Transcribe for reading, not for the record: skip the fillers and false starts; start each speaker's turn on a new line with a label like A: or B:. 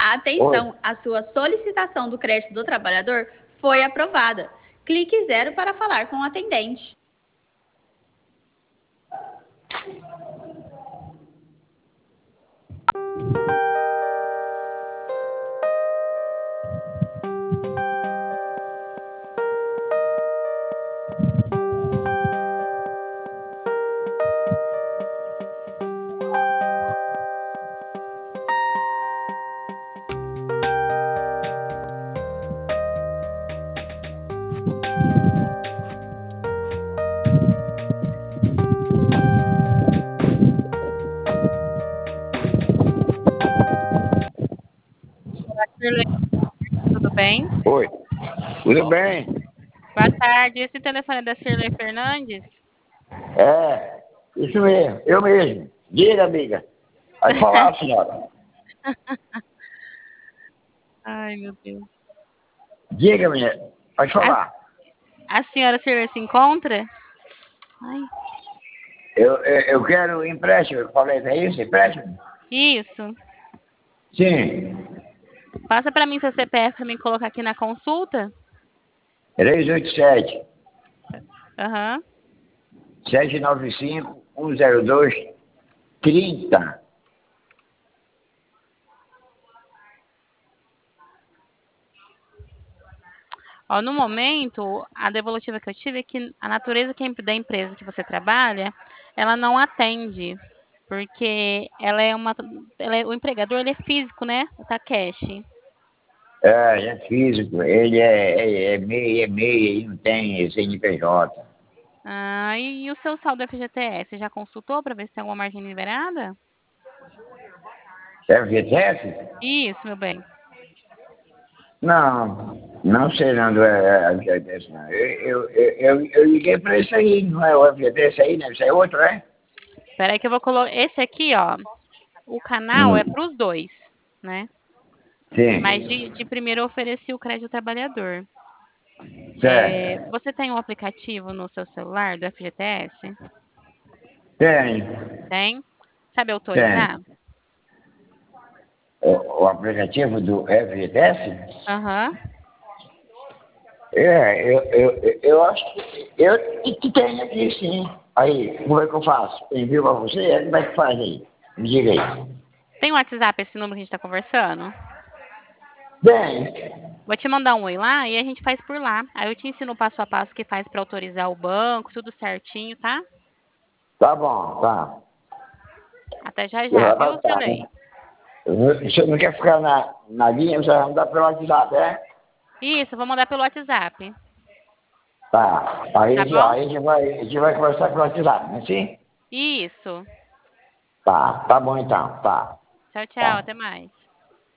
A: Atenção, a sua solicitação do crédito do trabalhador foi aprovada. Clique 0 para falar com o atendente.
B: Tudo bem?
C: Oi, tudo bem?
B: Boa tarde. Esse telefone é da Cirlei Fernandes?
C: É, isso mesmo, eu mesmo. Diga, amiga. Pode falar, senhora.
B: Ai, meu Deus.
C: Diga, minha. Pode falar.
B: A senhora Cirlei se encontra? Ai.
C: Eu quero empréstimo, eu falei, é isso? Empréstimo?
B: Isso.
C: Sim.
B: Passa para mim seu CPF para me colocar aqui na consulta.
C: 387
B: Aham.
C: 795 102 30.
B: Ó, no momento, a devolutiva que eu tive é que a natureza da empresa que você trabalha, ela não atende. Porque o empregador ele é físico, né? O Takeshi.
C: É físico, ele é meia, ele não tem CNPJ.
B: Ah, e o seu saldo FGTS, já consultou para ver se tem alguma margem liberada?
C: FGTS?
B: Isso, meu bem.
C: Não sei não do FGTS, não. Eu liguei para isso aí, não é o FGTS aí, né? Isso é outro, é?
B: Espera aí que eu vou colocar. Esse aqui, ó, o canal é para os dois, né? Mas
C: Sim,
B: de primeiro eu ofereci o crédito trabalhador.
C: certo.
B: Você tem um aplicativo no seu celular do FGTS?
C: Tem,
B: Tem? Sabe
C: tem.
B: autorizar?
C: O aplicativo do FGTS?
B: Aham.
C: Eu acho que que tem aqui sim. Aí, como é que eu faço? Envio para você? Como é que faz aí? Me diga aí.
B: Tem WhatsApp esse número que a gente tá conversando?
C: Tem.
B: Vou te mandar um oi lá e a gente faz por lá. Aí eu te ensino o passo a passo que faz para autorizar o banco, tudo certinho, tá?
C: Tá bom, tá.
B: Até já já,
C: Já
B: viu,
C: tá,
B: Cirlei?
C: né? Você não quer ficar na linha, você vai mandar pelo WhatsApp, é?
B: Isso, eu vou mandar pelo WhatsApp.
C: Tá. Aí,
B: Tá bom?
C: a gente vai conversar pelo WhatsApp, não é assim?
B: Isso.
C: Tá bom então, tá.
B: Tchau, tchau,
C: Tá.
B: até mais.